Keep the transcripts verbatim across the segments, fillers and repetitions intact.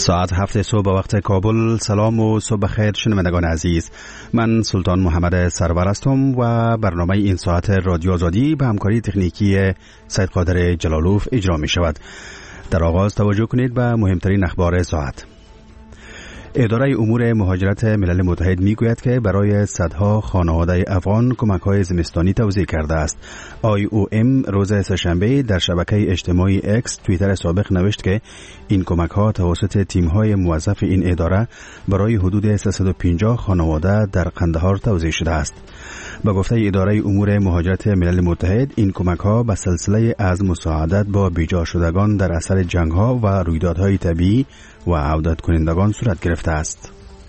ساعت هفت صبح به وقت کابل. سلام و صبح خیر شنوندگان عزیز، من سلطان محمد سرور هستم و برنامه این ساعت رادیو آزادی به همکاری تکنیکی سید قادر جلالوف اجرا می شود. در آغاز توجه کنید به مهمترین اخبار ساعت. اداره امور مهاجرت ملل متحد می گوید که برای صدها خانواده افغان کمک‌های زمستانی توزیع کرده است. آی او ام روز سه‌شنبه در شبکه اجتماعی اکس توییتر سابق نوشت که این کمک‌ها توسط تیم‌های موظف این اداره برای حدود سیصد و پنجاه خانواده در قندهار توزیع شده است. با گفته اداره امور مهاجرت ملل متحد، این کمک‌ها به سلسله از مساعدت با بیجا شدگان در اثر جنگ‌ها و رویدادهای طبیعی و عودت کنندگان صورت گرفته است.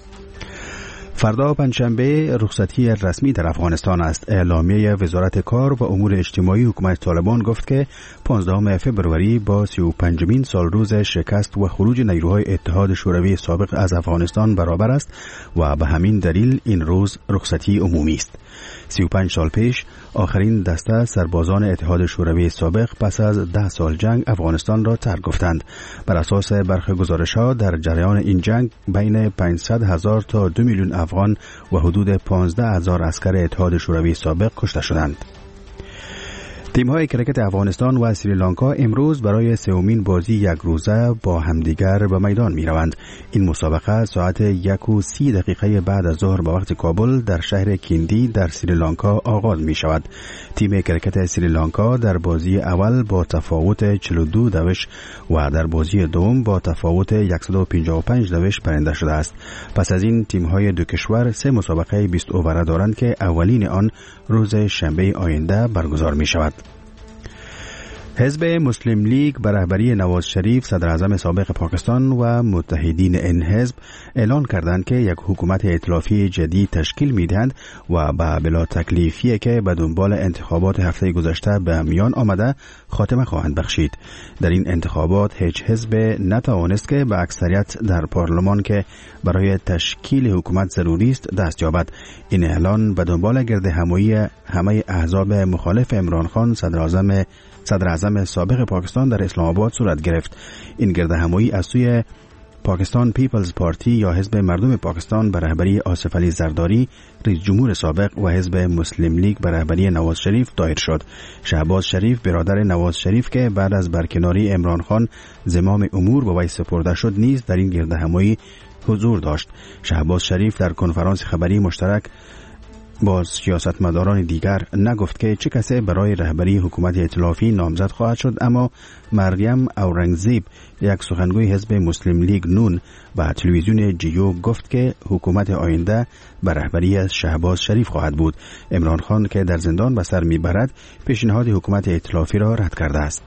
فردا پنجشنبه رخصتی رسمی در افغانستان است. اعلامیه وزارت کار و امور اجتماعی حکومت طالبان گفت که پانزدهم فوریه با سی و پنجمین سال روز شکست و خروج نیروهای اتحاد شوروی سابق از افغانستان برابر است و به همین دلیل این روز رخصتی عمومی است. سی و پنج سال پیش آخرین دسته سربازان اتحاد شوروی سابق پس از ده سال جنگ افغانستان را ترک گفتند. بر اساس برخی گزارش‌ها در جریان این جنگ بین پانصد هزار تا دو میلیون افغان و حدود پانزده هزار عسکر اتحاد شوروی سابق کشته شدند. تیم‌های کرکت افغانستان و سریلانکا امروز برای سومین بازی یک روزه با همدیگر به میدان می‌روند. این مسابقه ساعت یک و سی دقیقه بعد از ظهر به وقت کابل در شهر کیندی در سریلانکا آغاز می‌شود. تیم کرکت سریلانکا در بازی اول با تفاوت چهل و دو دوش و در بازی دوم با تفاوت صد و پنجاه و پنج دوش برنده شده است. پس از این تیم‌های دو کشور سه مسابقه بیست اووره دارند که اولین آن روز شنبه آینده برگزار می‌شود. حزب مسلم لیگ به رهبری نواز شریف صدر اعظم سابق پاکستان و متحدین این حزب اعلان کردند که یک حکومت ائتلافی جدید تشکیل می‌دهند و به بلا تکلیفی که به دنبال انتخابات هفته گذشته به میان آمده خاتمه خواهند بخشید. در این انتخابات هیچ حزب نتوانست که به اکثریت در پارلمان که برای تشکیل حکومت ضروری است دست یابد. این اعلان به دنبال گرد همایی همه احزاب مخالف عمران خان صدر اعظم صدر اعظم سابق پاکستان در اسلام آباد صورت گرفت. این گرد همایی از سوی پاکستان پیپلز پارتی یا حزب مردم پاکستان به رهبری آصف علی زرداری رئیس جمهور سابق و حزب مسلم لیگ به رهبری نواز شریف دایر شد. شهباز شریف برادر نواز شریف که بعد از برکناری عمران خان زمام امور به وی سپرده شد نیز در این گرد همایی حضور داشت. شهباز شریف در کنفرانس خبری مشترک با سیاستمداران دیگر نگفت که چه کسی برای رهبری حکومت ائتلافی نامزد خواهد شد، اما مریم اورنگزیب یک سخنگوی حزب مسلم لیگ نون و تلویزیون جیو گفت که حکومت آینده به رهبری شهباز شریف خواهد بود. عمران خان که در زندان به سر میبرد پیشنهاد حکومت ائتلافی را رد کرده است.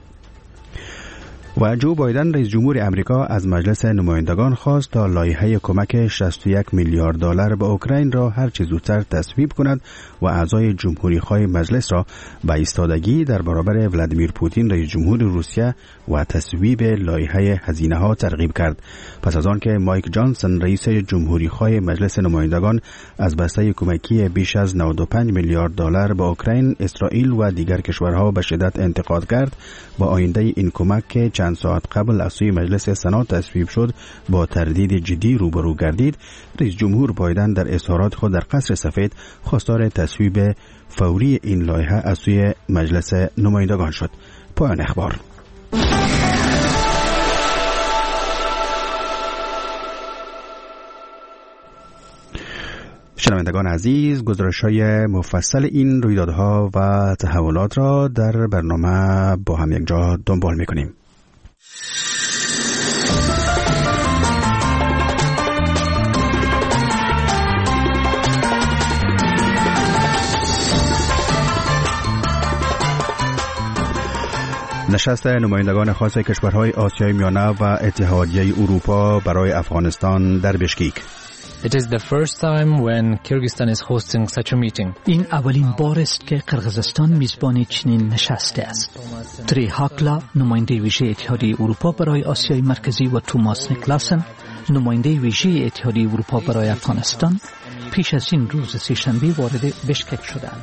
و جو بایدن رئیس جمهور امریکا از مجلس نمایندگان خواست تا لایحه کمک شصت و یک میلیارد دلار به اوکراین را هر چه زودتر تصویب کند و اعضای جمهوری‌خواه مجلس را به ایستادگی در برابر ولادیمیر پوتین رئیس جمهور روسیه و تصویب لایحه هزینه‌ها ترغیب کرد. پس از آن که مایک جانسون رئیس جمهوری‌خواه مجلس نمایندگان از بسته کمکی بیش از نود و پنج میلیارد دلار به اوکراین، اسرائیل و دیگر کشورها به شدت انتقاد کرد، با آینده این کمک که چند ساعت قبل از سوی مجلس سنا تصویب شد با تردید جدی روبرو گردید، رئیس جمهور بایدن در اظهارات خود در قصر سفید خواستار تصویب فوری این لایحه از سوی مجلس نمایندگان شد. پایان اخبار. شنوندگان عزیز، گزارش‌های مفصل این رویدادها و تحولات را در برنامه با هم یک جا دنبال می‌کنیم. نشست نمایندگان خاص کشورهای آسیای میانه و اتحادیه اروپا برای افغانستان در بشکیک. It is the first time when Kyrgyzstan is hosting such a meeting. این اولین بار است که قرقیزستان میزبان چنین نشستی است. تری هاکلا، نماینده ویژه اتحادیه اروپا برای آسیای مرکزی و توماس نیکلاسن، نماینده ویژه اتحادیه اروپا برای افغانستان، پیش از این روز سه‌شنبه وارد بشکک شدند.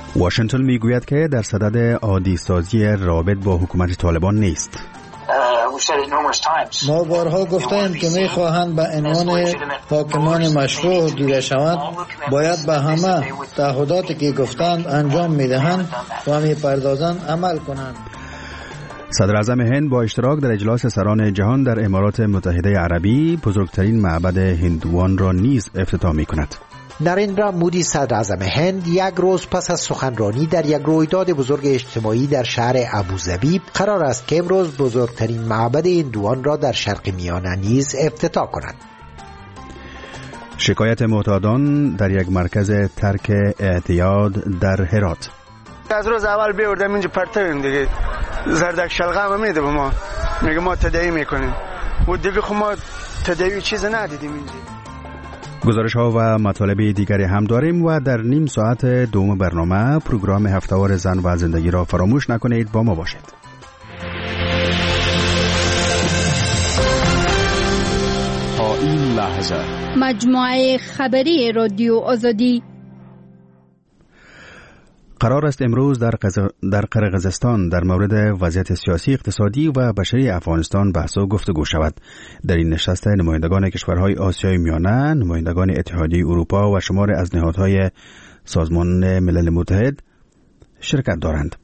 واشنگتن میگوید که در صدد عادی سازی رابط با حکومت طالبان نیست. Uh, ما بارها گفتیم که میخواهند به عنوان حاکمان مشروع دیده شوند، باید به همه تعهداتی که گفتند انجام میدهند و میپردازند عمل کنند. صدر اعظم هند با اشتراک در اجلاس سران جهان در امارات متحده عربی بزرگترین معبد هندوان را نیز افتتاح می کند. نریندرا مودی صدر اعظم هند یک روز پس از سخنرانی در یک رویداد بزرگ اجتماعی در شهر ابوظبی قرار است که امروز بزرگترین معبد هندوان را در شرق میانه نیز افتتاح کند. شکایت معتادان در یک مرکز ترک اعتیاد در هرات. از روز اول بیوردم اینجا پرتویم دیگه، زردک شلغه هم میده به ما، میگه ما تداوی میکنیم و دیگه خب ما تداوی چیز ندیدیم اینجا. گزارش ها و مطالب دیگری هم داریم و در نیم ساعت دوم برنامه پروگرام هفته‌وار زن و زندگی را فراموش نکنید، با ما باشید. تا این لحظه مجموعه خبری رادیو آزادی. قرار است امروز در, قز... در قرقیزستان در مورد وضعیت سیاسی، اقتصادی و بشری افغانستان بحث و گفتگو شود. در این نشست نمایندگان کشورهای آسیای میانه، نمایندگان اتحادیه اروپا و شمار از نهادهای سازمان ملل متحد شرکت دارند.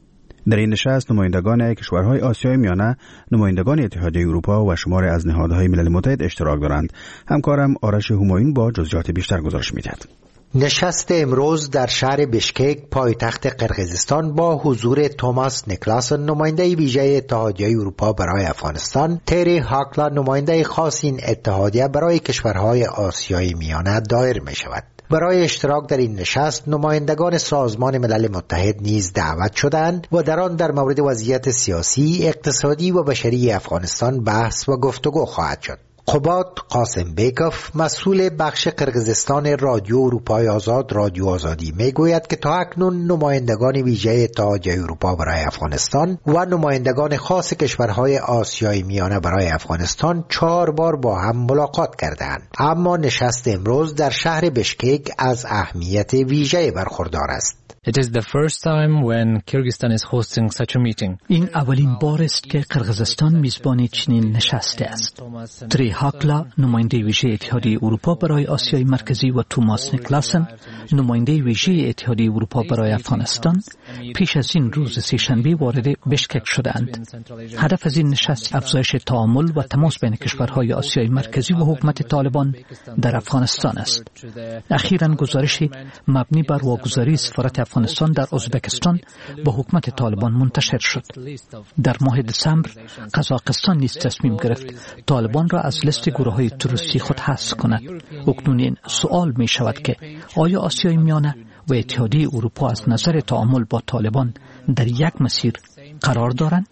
در این نشست نمایندگان کشورهای آسیای میانه، نمایندگان اتحادیه اروپا و شمار از نهادهای ملل متحد اشتراک دارند. همکارم آرش همایون با جزئیات بیشتر گزارش می‌دهد. نشست امروز در شهر بشکک پایتخت قرقیزستان با حضور توماس نیکلاسن نماینده ویژه اتحادیه اروپا برای افغانستان، تری هاکلا نماینده خاص این اتحادیه برای کشورهای آسیای میانه دایر می شود. برای اشتراک در این نشست نمایندگان سازمان ملل متحد نیز دعوت شدند و در آن در مورد وضعیت سیاسی، اقتصادی و بشری افغانستان بحث و گفتگو خواهد شد. قباد قاسم بیکوف مسئول بخش قرقیزستان رادیو اروپای آزاد رادیو آزادی میگوید که تا اکنون نمایندگان ویژه اتحادیه اروپا برای افغانستان و نمایندگان خاص کشورهای آسیای میانه برای افغانستان چهار بار با هم ملاقات کردند، اما نشست امروز در شهر بشکک از اهمیت ویژه برخوردار است. It is the first time when Kyrgyzstan is hosting such a meeting. این اولین بار است که قرقیزستان میزبان چنین نشسته است. تری هاکلا نماینده ویژه اتحادیه اروپا برای آسیای مرکزی و توماس نیکلاسن نماینده ویژه اتحادیه اروپا برای افغانستان پیش از این روز سه‌شنبه وارد بشکک شدند. هدف از این نشست افزایش تعامل و تماس بین کشورهای آسیای مرکزی و حکومت طالبان در افغانستان است. اخیراً گزارشی مبنی بر واگذاری سفارت افغانستان در ازبکستان با حکومت طالبان منتشر شد. در ماه دسامبر قزاقستان نیز تصمیم گرفت طالبان را از لیست گروه‌های تروریستی خود حذف کند. اکنون این سوال می شود که آیا آسیای میانه و اتحادیه اروپا از نظر تعامل با طالبان در یک مسیر قرار دارند؟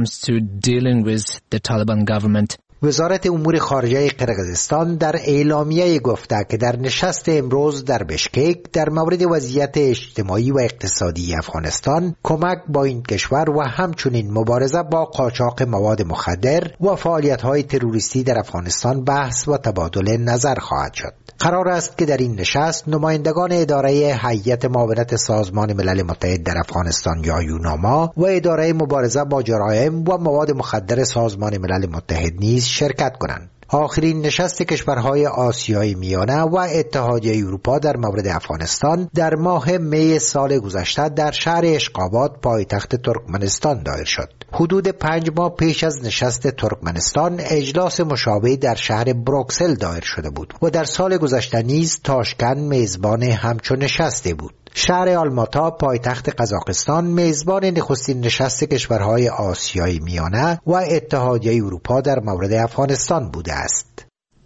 وزارت امور خارجه قرقیزستان در اعلامیه گفته که در نشست امروز در بشکک در مورد وضعیت اجتماعی و اقتصادی افغانستان، کمک با این کشور و همچنین مبارزه با قاچاق مواد مخدر و فعالیت‌های تروریستی در افغانستان بحث و تبادل نظر خواهد شد. قرار است که در این نشست نمایندگان اداره هیئت معاونت سازمان ملل متحد در افغانستان یا یوناما و اداره مبارزه با جرایم و مواد مخدر سازمان ملل متحد نیز شرکت کنند. آخرین نشست کشورهای آسیای میانه و اتحادیه اروپا در مورد افغانستان در ماه می سال گذشته در شهر اشقاباد پایتخت ترکمنستان دایر شد. حدود پنج ماه پیش از نشست ترکمنستان اجلاس مشابه در شهر بروکسل دایر شده بود و در سال گذشته نیز تاشکند میزبان همچون نشسته بود. شهر آلماتا پایتخت قزاقستان میزبان نخستین نشست کشورهای آسیای میانه و اتحادیه اروپا در مورد افغانستان بوده است.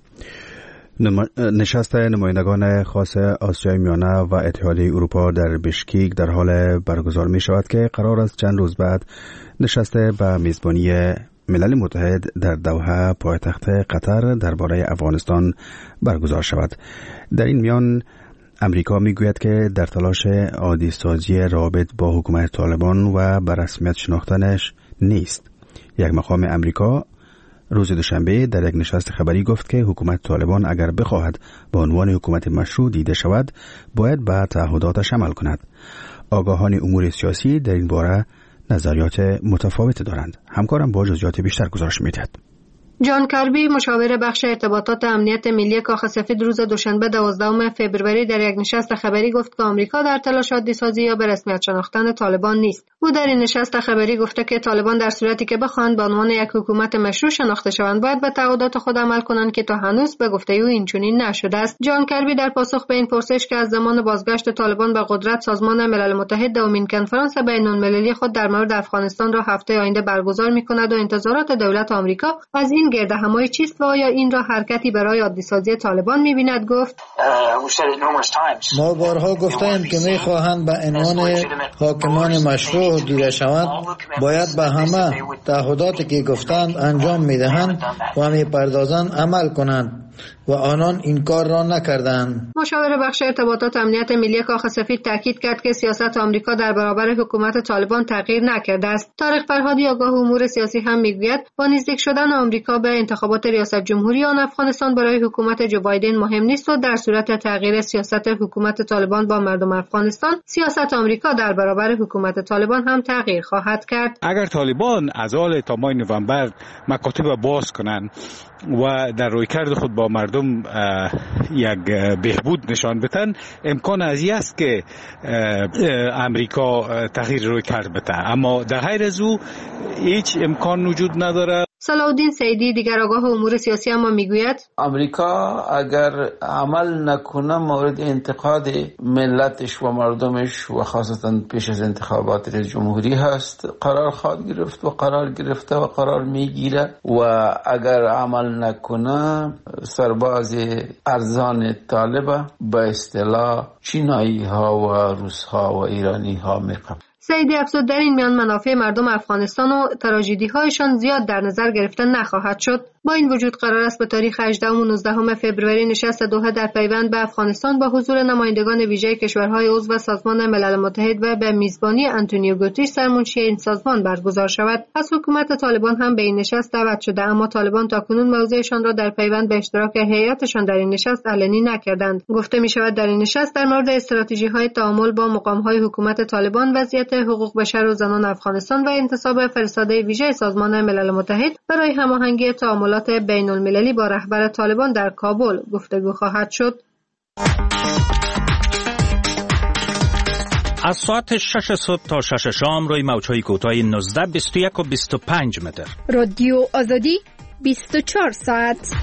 نشست نمایندگان خاص آسیای میانه و اتحادیه اروپا در بشکک در حال برگزار می شود که قرار است چند روز بعد نشست به میزبانی ملل متحد در دوحه پایتخت قطر درباره افغانستان برگزار شود. در این میان امریکا میگوید که در تلاش عادی سازی رابط با حکومت طالبان و به رسمیت شناختنش نیست. یک مقام امریکا روز دوشنبه در یک نشست خبری گفت که حکومت طالبان اگر بخواهد به عنوان حکومت مشروع دیده شود باید به تعهداتش عمل کند. آگاهان امور سیاسی در این باره نظریات متفاوتی دارند. همکارم با جزئیات بیشتر گزارش می‌دهد. جان کربی، مشاور بخش ارتباطات امنیت ملی کاخ سفید، روز دوشنبه دوازدهم فوریه در یک نشست خبری گفت که آمریکا در تلاش عادی‌سازی یا به رسمیت شناختن طالبان نیست. او در این نشست خبری گفته که طالبان در صورتی که بخواهند به عنوان یک حکومت مشروع شناخته شوند، باید به تعهدات خود عمل کنند که تا هنوز به گفته او اینچنین نشده است. جان کربی در پاسخ به این پرسش که از زمان بازگشت طالبان به قدرت، سازمان ملل متحد دومین کنفرانس بین‌المللی خود در مورد افغانستان را هفته آینده برگزار می‌کند و انتظارات دولت آمریکا از این گرد همایی چیست و آیا این را حرکتی برای عادی‌سازی طالبان می‌بیند؟ گفت ما بارها گفتیم که می‌خواهند به عنوان حاکمان مشروع دیده شوند، باید به همه تعهداتی که گفتند انجام می‌دهند و می‌پردازند عمل کنند و آنان این کار را نکردند. مشاور بخش ارتباطات امنیت ملی کاخ سفید تاکید کرد که سیاست آمریکا در برابر حکومت طالبان تغییر نکرده است. طارق فرهادی، آگاه امور سیاسی، هم میگوید با نزدیک شدن آمریکا به انتخابات ریاست جمهوری آن افغانستان برای حکومت جو بایدن مهم نیست و در صورت تغییر سیاست حکومت طالبان با مردم افغانستان، سیاست آمریکا در برابر حکومت طالبان هم تغییر خواهد کرد. اگر طالبان از حال تا ماه نوامبر مکاتب باز کنند و در رویکرد خود با مردم یک بهبود نشان بدن، امکان از این است که امریکا تغییر رویکرد بده، اما در غیر از او هیچ امکان وجود نداره. صلاح‌الدین سیدی، دیگر آگاه امور سیاسی، اما میگوید امریکا اگر عمل نکنه مورد انتقاد ملتش و مردمش و خاصتا پیش از انتخابات رئیس جمهوری هست، قرار خواهد گرفت و قرار گرفته و قرار میگیره و اگر عمل نکنه سرباز ارزان طالب به اصطلاح چینایی ها و روس ها و ایرانی ها میقبل. سیدی افزود در این میان منافع مردم افغانستان و تراژدی هایشان زیاد در نظر گرفته نخواهد شد. با این وجود قرار است به تاریخ هجدهم و نوزدهم فوریه نشست دوحه در پیوند به افغانستان با حضور نمایندگان ویژه کشورهای عضو سازمان ملل متحد و به میزبانی آنتونیو گوتریش، سرمنشی این سازمان، برگزار شود. از حکومت طالبان هم به این نشست دعوت شده، اما طالبان تاکنون موضعشان را در پیوند به اشتراک هیئتشان در این نشست علنی نکردند. گفته می شود در این نشست در مورد استراتژی‌های تعامل با مقام‌های حکومت طالبان، وضعیت حقوق بشر و زنان افغانستان و انتصاب فرستاده ویژه سازمان ملل متحد برای هماهنگی تعاملات بین المللی با رهبر طالبان در کابل گفتگو خواهد شد. از ساعت شش صبح تا شش شام روی موج‌های کوتاه نوزده، بیست و یک و بیست و پنج متر. رادیو آزادی بیست و چهار ساعت.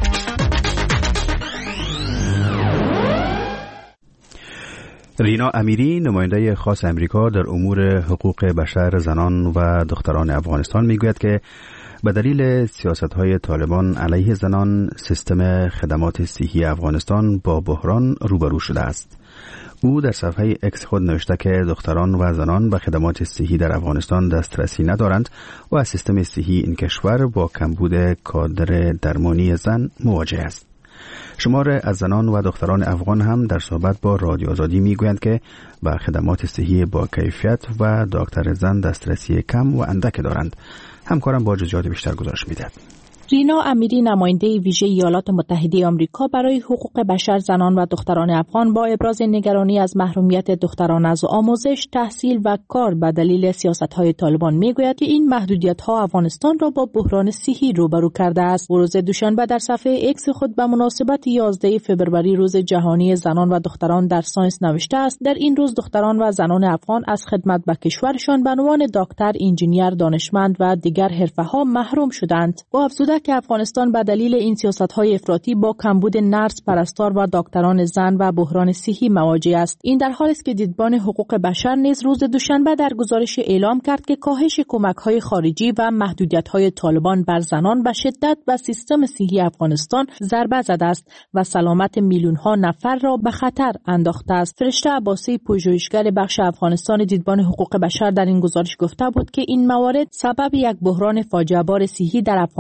رینا امیری، نماینده خاص امریکا در امور حقوق بشر زنان و دختران افغانستان، میگوید که به دلیل سیاست‌های طالبان علیه زنان، سیستم خدمات صحی افغانستان با بحران روبرو شده است. او در صفحه اکس خود نوشته که دختران و زنان به خدمات صحی در افغانستان دسترسی ندارند و از سیستم صحی این کشور با کمبود کادر درمانی زن مواجه است. شمار از زنان و دختران افغان هم در صحبت با رادیو آزادی میگویند که به خدمات صحی با کیفیت و دکتر زن دسترسی کم و اندک دارند. همکارم با جزئیات بیشتر گزارش میدهد. رینا امیری، نماینده ویژه ایالات متحده آمریکا برای حقوق بشر زنان و دختران افغان، با ابراز نگرانی از محرومیت دختران از آموزش، تحصیل و کار به دلیل سیاست‌های طالبان میگوید که این محدودیت‌ها افغانستان را با بحران صحی روبرو کرده است. روز دوشنبه در صفحه اکس خود به مناسبت یازده فوریه روز جهانی زنان و دختران در ساینس نوشته است: در این روز دختران و زنان افغان از خدمت به کشورشان به عنوان دکتر، انجینیر، دانشمند و دیگر حرفه‌ها محروم شدند. و افزوده که افغانستان به دلیل این سیاست‌های افراطی با کمبود نرس، پرستار و دکتران زن و بحران صحی مواجه است. این در حالی است که دیدبان حقوق بشر نیز روز دوشنبه در گزارش اعلام کرد که کاهش کمک‌های خارجی و محدودیت‌های طالبان بر زنان به شدت به سیستم صحی افغانستان ضربه زده است و سلامت میلیون‌ها نفر را به خطر انداخته است. فرشته عباسی، پژوهشگر بخش افغانستان دیدبان حقوق بشر، در این گزارش گفته بود که این موارد سبب یک بحران فاجعه‌بار صحی در افغانستان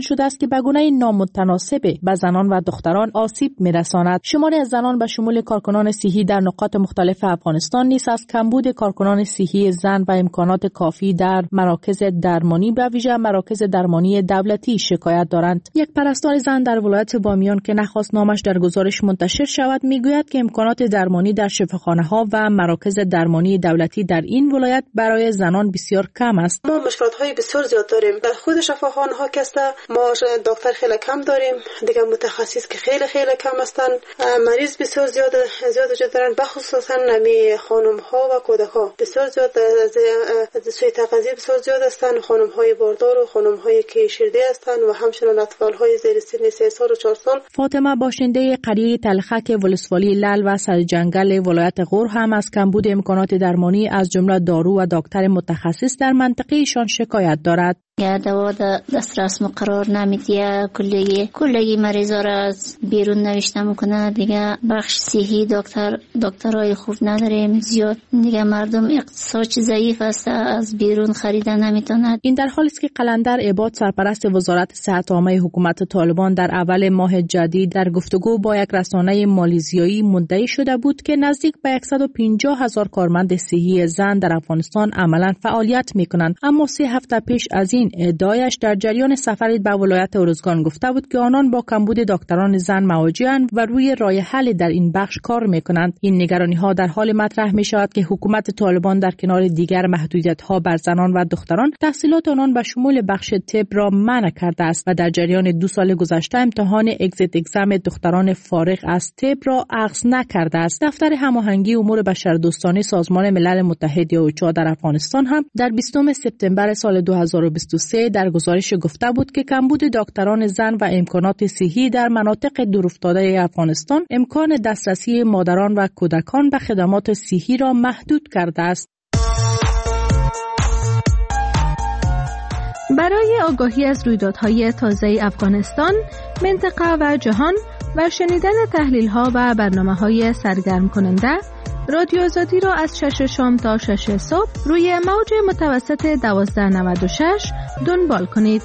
شده است که به گونه نامتناسب به زنان و دختران آسیب می‌رساند. شماری از زنان به شمول کارکنان صحی در نقاط مختلف افغانستان نیز از کمبود کارکنان صحی زن و امکانات کافی در مراکز درمانی به ویژه مراکز درمانی دولتی شکایت دارند. یک پرستار زن در ولایت بامیان که نخواست نامش در گزارش منتشر شود میگوید که امکانات درمانی در شفاخانه‌ها و مراکز درمانی دولتی در این ولایت برای زنان بسیار کم است. ما مشکلات‌های بسیار زیاد داریم. در خود شفاخانه‌ها که ما دکتر خیلی کم داریم، دیگه متخصص که خیلی خیلی کم هستن، مریض بسیار زیاد زیاد وجود دارن، بخصوصا نمی خانم‌ها و کودک‌ها بسیار زیاد از سوی تغذیه بسیار زیاد هستن، خانم‌های باردار و خانم‌هایی که شیرده هستن و همچنین اطفال‌های زیر سن سه سال و چهار سال. فاطمه باشنده قریه تلخک ولسوالی لل و سرجنگل ولایت غور هم از کمبود امکانات درمانی از جمله دارو و دکتر متخصص در منطقه ایشان شکایت دارد. یا دوا دسترس مقرار نمیدیه، کلی کلی مریضا را از بیرون نوشته میکنه. دیگه بخش صحی دکتر دکترای خوب نداریم زیاد، دیگه مردم اقتصاد ضعیف است، از بیرون خریدن نمیتونه. این در حالی است که قلندر عباد سرپرست وزارت صحت عامه حکومت طالبان در اول ماه جدید در گفتگو با یک رسانه مالیزیایی مدعی شده بود که نزدیک به صد و پنجاه هزار کارمند صحی زن در افغانستان عملا فعالیت میکنند. اما سه هفته پیش از این ادعایش در جریان سفری به ولایت ارزگان گفته بود که آنان با کمبود دکتران زن مواجه‌اند و روی راه حل در این بخش کار میکنند. این نگرانی‌ها در حال مطرح می‌شود که حکومت طالبان در کنار دیگر محدودیت‌ها بر زنان و دختران تحصیلات آنان به شمول بخش طب را منع کرده است و در جریان دو سال گذشته امتحان اگزیت اگزم دختران فارغ از طب را اخذ نکرده است. دفتر هماهنگی امور بشردوستانه سازمان ملل متحد یا اوچا در افغانستان هم در بیستم سپتامبر سال دو هزار و بیست و سه در گزارش گفته بود که کمبود دکتران زن و امکانات صحی در مناطق دورافتاده افغانستان امکان دسترسی مادران و کودکان به خدمات صحی را محدود کرده است. برای آگاهی از رویدادهای تازه افغانستان، منطقه و جهان و شنیدن تحلیل‌ها و برنامه‌های سرگرم کننده، رادیو آزادی را از شش شام تا شش صبح روی موج متوسط دوازده نود و شش دنبال کنید.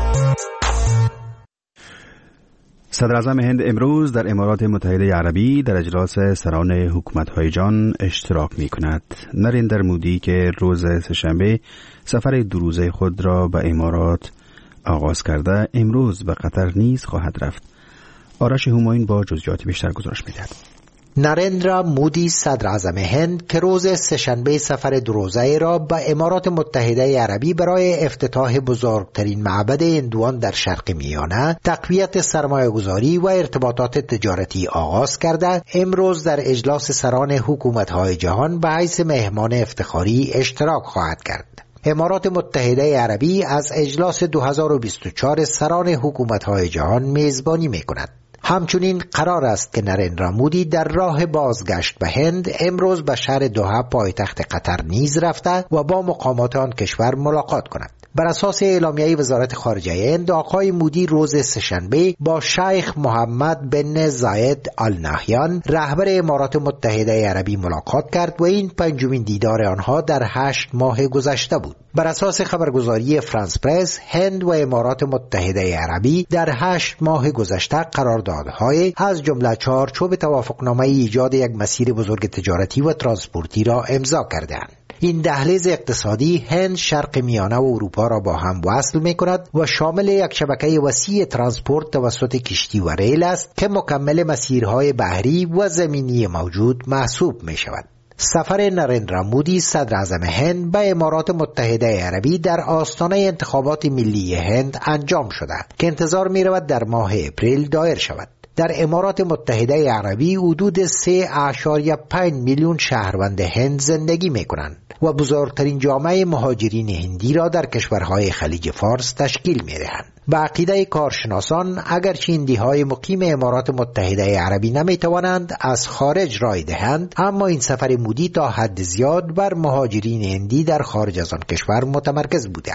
صدر اعظم هند امروز در امارات متحده عربی در اجلاس سران حکومت‌های جهان اشتراک می‌کند. نریندر مودی که روز سه‌شنبه سفر دو روزه خود را به امارات آغاز کرده، امروز به قطر نیز خواهد رفت. آرش همایون با جزئیات بیشتر گزارش می‌دهد. نریندرا مودی صدر اعظم هند که روز سه‌شنبه سفر دو روزه را به امارات متحده عربی برای افتتاح بزرگترین معبد هندوان در شرق میانه، تقویت سرمایه‌گذاری و ارتباطات تجارتی آغاز کرده، امروز در اجلاس سران حکومت‌های جهان به حیث مهمان افتخاری اشتراک خواهد کرد. امارات متحده عربی از اجلاس دو هزار و بیست و چهار سران حکومت‌های جهان میزبانی می‌کند. همچنین قرار است که نریندرا مودی در راه بازگشت به هند امروز به شهر دوحه پایتخت قطر نیز رفته و با مقامات آن کشور ملاقات کند. بر اساس اعلامیه وزارت خارجه هند، آقای مودی روز سه‌شنبه با شیخ محمد بن زاید آل نهیان رهبر امارات متحده عربی ملاقات کرد و این پنجمین دیدار آنها در هشت ماه گذشته بود. بر اساس خبرگزاری فرانس پرس، هند و امارات متحده عربی در هشت ماه گذشته قراردادهای از جمله چارچوب توافقنامه ایجاد یک مسیر بزرگ تجارتی و ترانسپورتی را امضا کردند. این دهلیز اقتصادی هند، شرق میانه و اروپا را با هم وصل می کند و شامل یک شبکه وسیع ترانسپورت توسط کشتی و ریل است که مکمل مسیرهای بحری و زمینی موجود محسوب می شود. سفر نریندرا مودی صدر اعظم هند به امارات متحده عربی در آستانه انتخابات ملی هند انجام شده که انتظار می رود در ماه اپریل دایر شود. در امارات متحده عربی حدود سه اشاریه پنج میلیون شهروند هند زندگی می کنند و بزرگترین جامعه مهاجرین هندی را در کشورهای خلیج فارس تشکیل می دهند. به عقیده کارشناسان، اگرچه هندی‌های مقیم امارات متحده عربی نمی توانند از خارج رای دهند، اما این سفر مودی تا حد زیاد بر مهاجرین هندی در خارج از آن کشور متمرکز بوده است.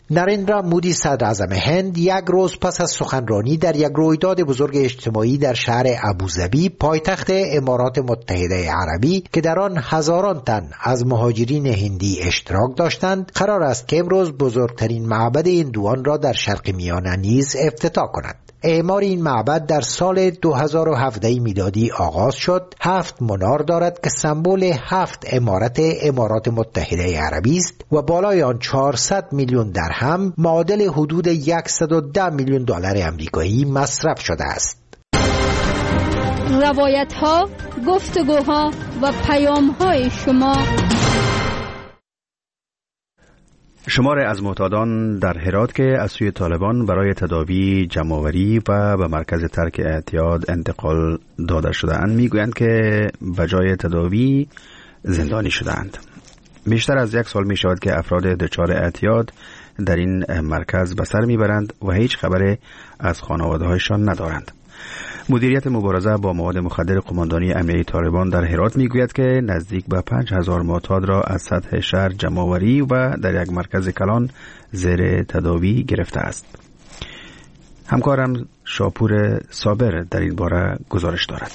نریندرا مودی صدر اعظم هند یک روز پس از سخنرانی در یک رویداد بزرگ اجتماعی در شهر ابوظبی پایتخت امارات متحده عربی که در آن هزاران تن از مهاجرین هندی اشتراک داشتند قرار است که امروز بزرگترین معبد هندوان را در شرق میانه نیز افتتاح کند. اعمار این معبد در سال دو هزار و هفده میلادی آغاز شد. هفت منار دارد که سمبل هفت امارت امارات متحده عربی است و بالای آن چهارصد میلیون درهم معادل حدود صد و ده میلیون دلار آمریکایی مصرف شده است. روایت ها، گفتگوها و پیام های شما. شمار از معتادان در هرات که از سوی طالبان برای تداوی جمع‌آوری و به مرکز ترک اعتیاد انتقال داده شده‌اند میگویند که به جای تداوی زندانی شده‌اند. بیشتر از یک سال می شود که افراد دچار اعتیاد در این مرکز به سر میبرند و هیچ خبری از خانواده‌هایشان ندارند. مدیریت مبارزه با مواد مخدر قماندانی امنیتی طالبان در هرات میگوید که نزدیک به پنج هزار معتاد را از سطح شهر جمع‌آوری و در یک مرکز کلان زیر تداوی گرفته است. همکارم شاپور صابر در این باره گزارش دارد.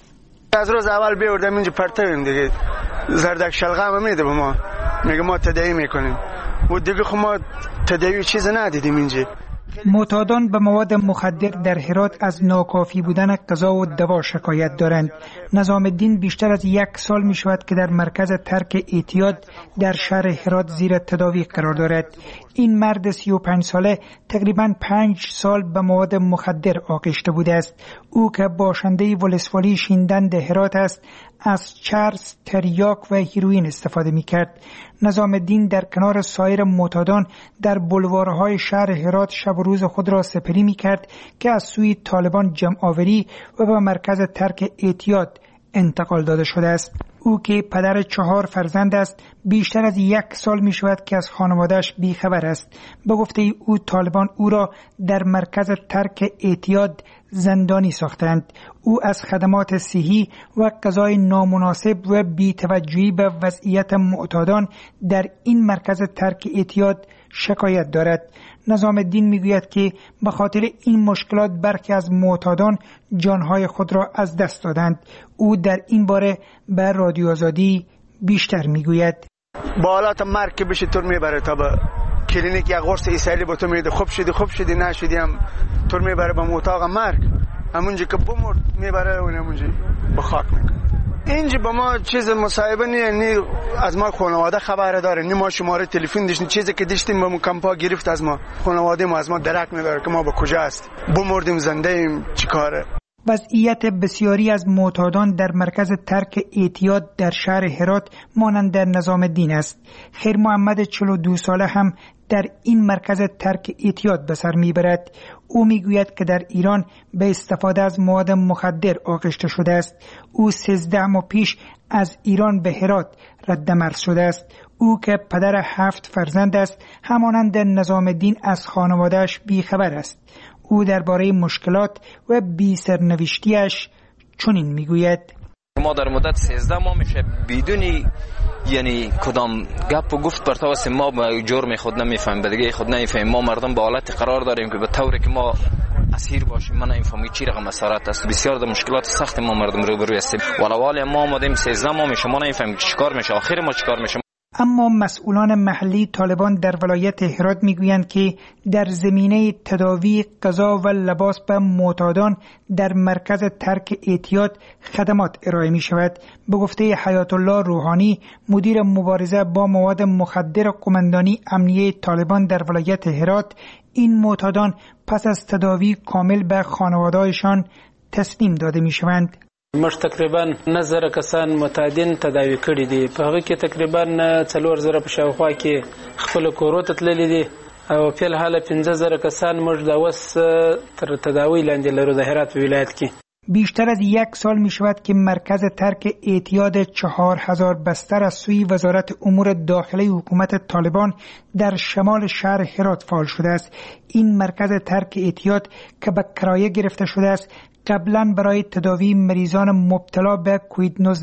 از روز اول بیوردم اینجا پرتویم دیگه، زردک شلغم میده به ما، میگه ما تداوی میکنیم و دیگه خب ما تداوی چیز ندیدیم اینجا. معتادان به مواد مخدر در هرات از ناکافی بودن غذا و دوا شکایت دارند. نظام الدین بیشتر از یک سال می شود که در مرکز ترک اعتیاد در شهر هرات زیر تداوی قرار دارد. این مرد سی و پنج ساله تقریباً پنج سال به مواد مخدر آغشته بوده است. او که باشنده ولسوالی شیندند هرات است، از چرس، تریاک و هیروئین استفاده می کرد. نظام الدین در کنار سایر معتادان در بلوارهای شهر هرات شب و روز خود را سپری می کرد که از سوی طالبان جمع‌آوری و به مرکز ترک اعتیاد انتقال داده شده است. او که پدر چهار فرزند است، بیشتر از یک سال می شود که از خانواده‌اش بیخبر است. به گفته او طالبان او را در مرکز ترک اعتیاد زندانی ساختند. او از خدمات صحی و غذای نامناسب و بی‌توجهی به وضعیت معتادان در این مرکز ترک اعتیاد شکایت دارد. نظام الدین میگوید که به خاطر این مشکلات برخی از معتادان جانهای خود را از دست دادند. او در این باره به رادیو آزادی بیشتر میگوید. با حالات مرگ که بشه تور میبره تا به کلینیک یک قرص ایسایلی با تو میده، خوب شدی خوب شدی نشدی هم تور میبره به اتاق مرگ، همونجا که بمرد میبره و همونجا به خاک میکنه. اینجا با ما چیز مصاحبه نیه، نی از ما خانواده خبر داره، نی ما شماره تلفن داشتیم، چیزی که داشتیم با ما کمپا گرفت از ما، خانواده ما از ما درک نداره که ما با کجا است، بمردیم زنده ایم چیکاره. وضعیت بسیاری از معتادان در مرکز ترک اعتیاد در شهر هرات مانند در نظام الدین است. خیر محمد چهل و دو ساله هم در این مرکز ترک اعتیاد به سر میبرد. او میگوید که در ایران به استفاده از مواد مخدر آغشته شده است. او سیزده ماه پیش از ایران به هرات رد مرز شده است. او که پدر هفت فرزند است، همانند نظام الدین از خانواده‌اش بیخبر است. او درباره مشکلات و بی سرنوشتیش چنین میگوید: ما در مدت سیزده ماه میشه بدونی یعنی کدام گپ و گفت بر توسط ما به جرم خود نمیفهمیم، به دیگه خود نمیفهمیم. ما مردم به حالت قرار داریم که به طوری که ما اسیر باشیم، من نمیفهمم چی رقم اسارت است. بسیار در مشکلات سخت ما مردم روبرو هستیم. ولوال ما اومدیم سیزده ماه میشه ما نمیفهمیم چیکار میشه، آخر ما چیکار میشه. اما مسئولان محلی طالبان در ولایت هرات میگویند که در زمینه تداوی، غذا و لباس به معتادان در مرکز ترک اعتیاد خدمات ارائه می شود. به گفته حیات الله روحانی، مدیر مبارزه با مواد مخدر قماندانی امنیه طالبان در ولایت هرات، این معتادان پس از تداوی کامل به خانواده‌هایشان تسلیم داده می شوند. مش تقریبا نظر کسان متعدین تداوی کړي دي، په هغه کې تقریبا څلور زره په شاوخوا کې خپل کورو ته تللي دي او په الحاله پنځه زره کسان موږ د اوس تر تداوی لاندې لرو د هرات ولایت کې. بیشتر از یک سال می شود که مرکز ترک اعتیاد چهار هزار بستر از سوی وزارت امور داخلی حکومت طالبان در شمال شهر هرات فعال شده است. این مرکز ترک اعتیاد که به کرایه گرفته شده است، قبلا برای تداوی مریضان مبتلا به کووید نوزده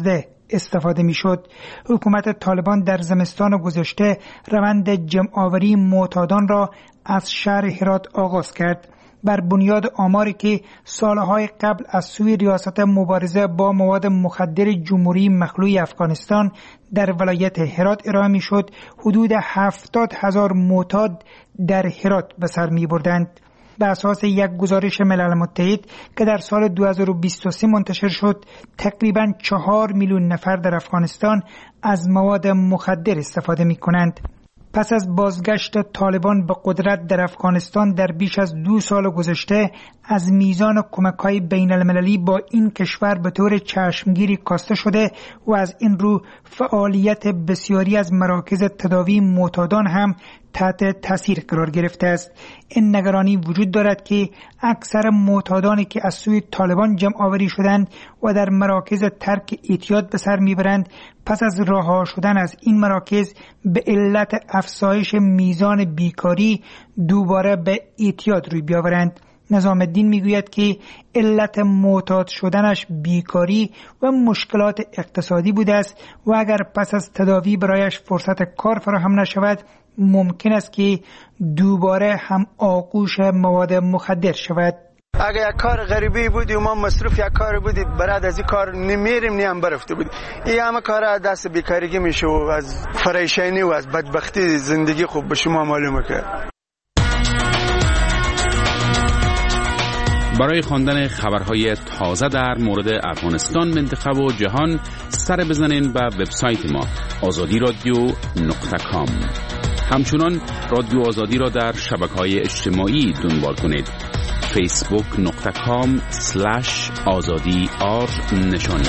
استفاده می شد. حکومت طالبان در زمستان گذشته روند جمع‌آوری معتادان را از شهر هرات آغاز کرد. بر بنیاد آماری که سالهای قبل از سوی ریاست مبارزه با مواد مخدر جمهوری مخلوع افغانستان در ولایت هرات ارائه می شد، حدود هفتاد هزار معتاد در هرات به سر می بردند. به اساس یک گزارش ملل متحد که در سال دو هزار و بیست و سه منتشر شد، تقریباً چهار میلیون نفر در افغانستان از مواد مخدر استفاده می کنند. پس از بازگشت طالبان به قدرت در افغانستان در بیش از دو سال گذشته، از میزان کمک‌های بین المللی با این کشور به طور چشمگیری کاسته شده و از این رو فعالیت بسیاری از مراکز تداوی معتادان هم تحت تاثیر قرار گرفته است. این نگرانی وجود دارد که اکثر معتادانی که از سوی طالبان جمع آوری شدند و در مراکز ترک اعتیاد به سر میبرند، پس از رها شدن از این مراکز به علت افزایش میزان بیکاری دوباره به اعتیاد روی بیاورند. نظام الدین میگوید که علت معتاد شدنش بیکاری و مشکلات اقتصادی بوده است و اگر پس از تداوی برایش فرصت کار فراهم نشود، ممکن است که دوباره هم آغوش مواد مخدر شود. اگه یک کار غریبی بودی و ما مصروف یک کار بودی، برات از این کار نمیریم نیم برفته بودی. این همه کار دست بیکارگی میشه و از فریشانی و از بدبختی زندگی خوب به شما معلومه که. برای خواندن خبرهای تازه در مورد افغانستان، منطقه و جهان سر بزنین به وبسایت ما آزادی رادیو نقطه کام. همچنان رادیو آزادی را در شبکه‌های اجتماعی دنبال کنید. فیسبوک نقطه کام سلش آزادی آر نشانی.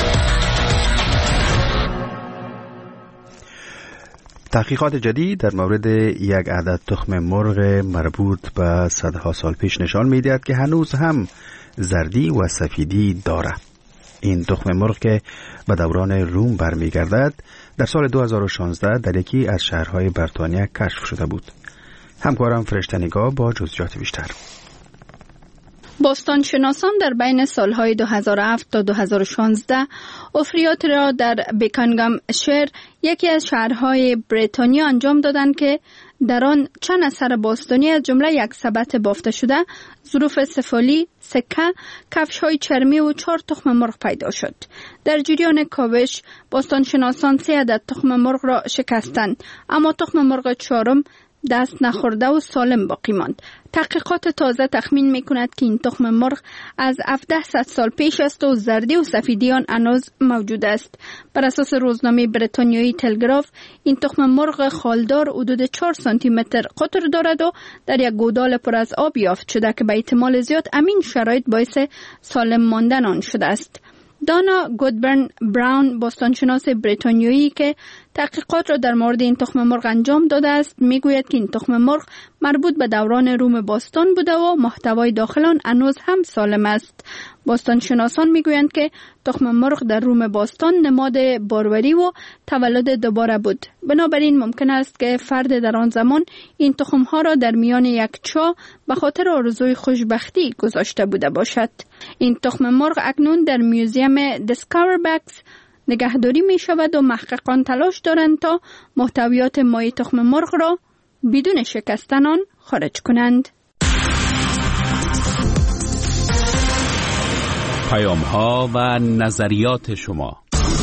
تحقیقات جدید در مورد یک عدد تخم مرغ مربوط به صدها سال پیش نشان می‌دهد که هنوز هم زردی و سفیدی دارد. این تخم مرغ که به دوران روم برمیگردد، در سال دو هزار و شانزده در یکی از شهرهای بریتانیا کشف شده بود. همکارم فرشته نگاه با جزئیات بیشتر. باستانشناسان در بین سالهای دو هزار و هفت تا دو هزار و شانزده افریات را در بیکانگام شهر، یکی از شهرهای بریتانیا، انجام دادند که در آن چند اثر باستانی از جمله یک سبد بافته شده، ظروف سفالی، سکه، کفش‌های چرمی و چهار تخم مرغ پیدا شد. در جریان کاوش باستانشناسان سه عدد تخم مرغ را شکستند، اما تخم مرغ چهارم دست نخورده و سالم باقی ماند. تحقیقات تازه تخمین می کند که این تخم مرغ از هفتصد سال پیش است و زردی و سفیدی آن هنوز موجود است. بر اساس روزنامه بریتانیایی تلگراف، این تخم مرغ خالدار حدود چهار سانتی متر قطر دارد و در یک گودال پر از آب یافت شده که به احتمال زیاد امین شرایط باعث سالم ماندن آن شده است. دانا گودبرن براون، باستانشناس بریتانیایی که تحقیقات را در مورد این تخم مرغ انجام داده است، میگوید که این تخم مرغ مربوط به دوران روم باستان بوده و محتوای داخل آن هنوز هم سالم است. باستانشناسان میگویند که تخم مرغ در روم باستان نماد باروری و تولد دوباره بود. بنابراین ممکن است که فرد در آن زمان این تخم ها را در میان یک چاه به خاطر آرزوی خوشبختی گذاشته بوده باشد. این تخم مرغ اکنون در میوزیم دیسکاور بکس نگهداری می شود و محققان تلاش دارند تا محتویات مای تخم مرغ را بدون شکستن آن خارج کنند. پیام ها و نظریات شما.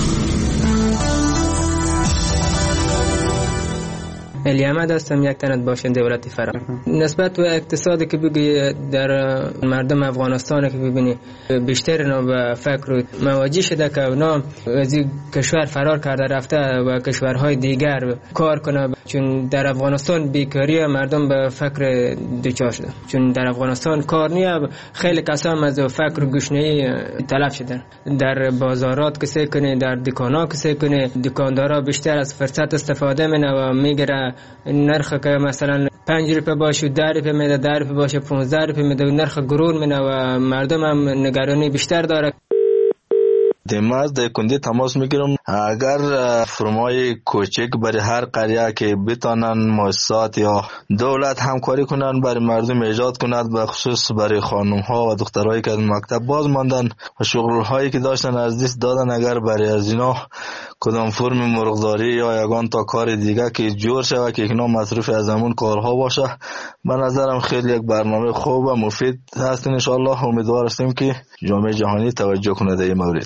علی احمد هستم، یک تنت باشنده ولایت فرا. نسبت به اقتصادی که بگی در مردم افغانستان که ببینی بیشتر اینا به فکر مواجه شده که اونا از کشور فرار کرده رفته و کشورهای دیگر کار کنه، چون در افغانستان بیکاری مردم به فکر دوچار شده، چون در افغانستان کار نیه. خیلی کسان از فکر گشنه‌ای تلف شدن. در بازارات کسی کنه، در دکانا کسی کنه، دکاندارا بیشتر از فرصت استفاده منه و میگیره نرخ که مثلا پنج روپیه باشه ده روپیه میده، ده روپیه باشه پونزده روپیه میده و نرخ گرون میده و مردم هم نگرانی بیشتر داره. دیماز در کنده تماس میگیرم اگر فرمای کوچک برای هر قریه که بتانن مؤسسات یا دولت همکاری کنن برای مردم ایجاد کند، به خصوص برای خانم ها و دخترایی که از مکتب باز ماندن و شغل هایی که داشتن از دست دادن، اگر برای از اینا کدام فرم مرغداری یا یگان تا کار دیگه که جور شود که اینا مصروف از همون کارها باشه، به نظرم خیلی یک برنامه خوب و مفید هست. ان شاء الله امیدوار هستیم که جامعه جهانی توجه کنه در این مورد.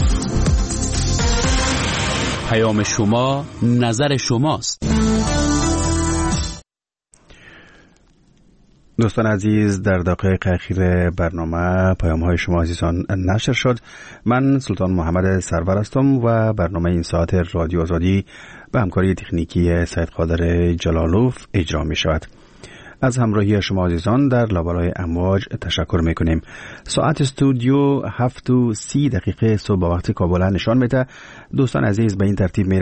پیام شما، نظر شماست. دوستان عزیز، در دقایق اخیر برنامه پیام های شما عزیزان نشر شد. من سلطان محمد سرور هستم و برنامه این ساعت رادیو آزادی به همکاری تکنیکی سید قادر جلالوف اجرا می شود. از همراهی شما عزیزان در لابلای امواج تشکر میکنیم. ساعت استودیو هفت و سی دقیقه صبح وقت کابل نشان میده. دوستان عزیز، به این ترتیب می